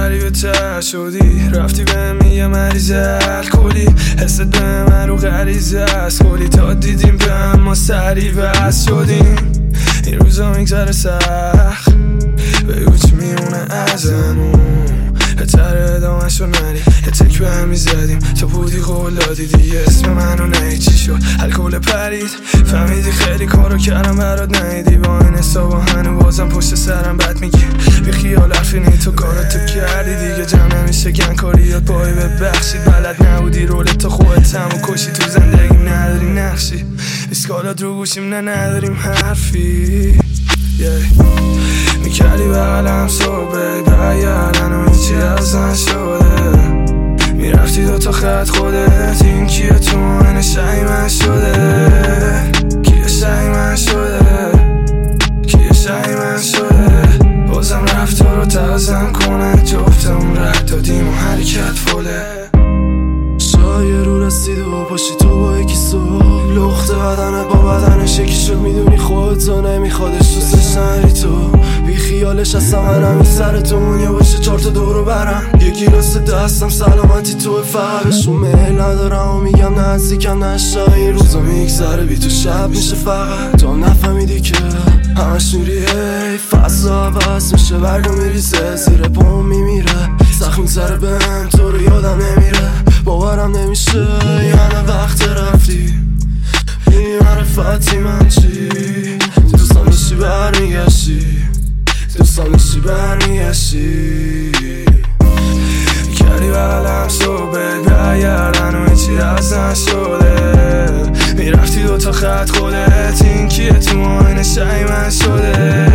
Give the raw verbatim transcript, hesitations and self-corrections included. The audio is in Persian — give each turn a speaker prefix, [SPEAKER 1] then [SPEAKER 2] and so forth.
[SPEAKER 1] غریبه تر شدی، رفتی به یه مریض الکلی، حست به من رو غریزه است کلی، تا دیدیم به هم ما سریع بس شدیم. این روزا میگذره سخت، بگو چی میمونه ازمون، بهتر ادامه شو نری، یه تک به هم میزدیم تا بودی قول دادی دیگه اسم منو نهی، چی شد الکل پرید، فهمیدی خیلی کارو کردم برات نیدی، با این حسابا هنو بازم پشت سرم بد میگی، بی خیال حرفی تو کاراتو کردی دیگه، جمع نمیشه گن کاریات پای ببخشید، بلد نبودی رولت خودت همو کشی، تو زندگیم نداری نقشی، اسکالات رو گوشیم نه نداریم حرفی yeah. میکردی بغلم صبح برگردن و هیچی از نشده، میرفتی دوتا خط خودت، این کیه تو من شای من شده، کیه شای من شده، کیه شای من شده، بازم رفتار رو تازم کنه، جفتمون رد دادیم و حرکت فله، شای رو رسید و پاشی تو با یکی صبح، لخت بدنه با بدنش یکی شد، میدونی خودتو نمیخوادش دوستش نری تو، بی خیالش هستم منم این سر تو مونیه باشه چار تا دورو برم، یکی راست دستم سلامتی تو فقرشون میل ندارم و میگم نزدیکم نشا، این روزا میگذره بی تو شب میشه فقط، تو هم نفهمیدی که همش میری هی، فضا عوض میشه برگو میریزه زیر پام میمیره، سخت میگذره بهم تو رو یادم نمیره، باورم نمیشه یعنی وقت رفتی، این معرفتی من چی، دوستان داشتی برمیگشتی، دوستان داشتی برمیگشتی، کردی بغلم صبح برگردن و هیچی از نشده، میرفتی دوتا خط خودت، این کیه تو ماین شای من شده.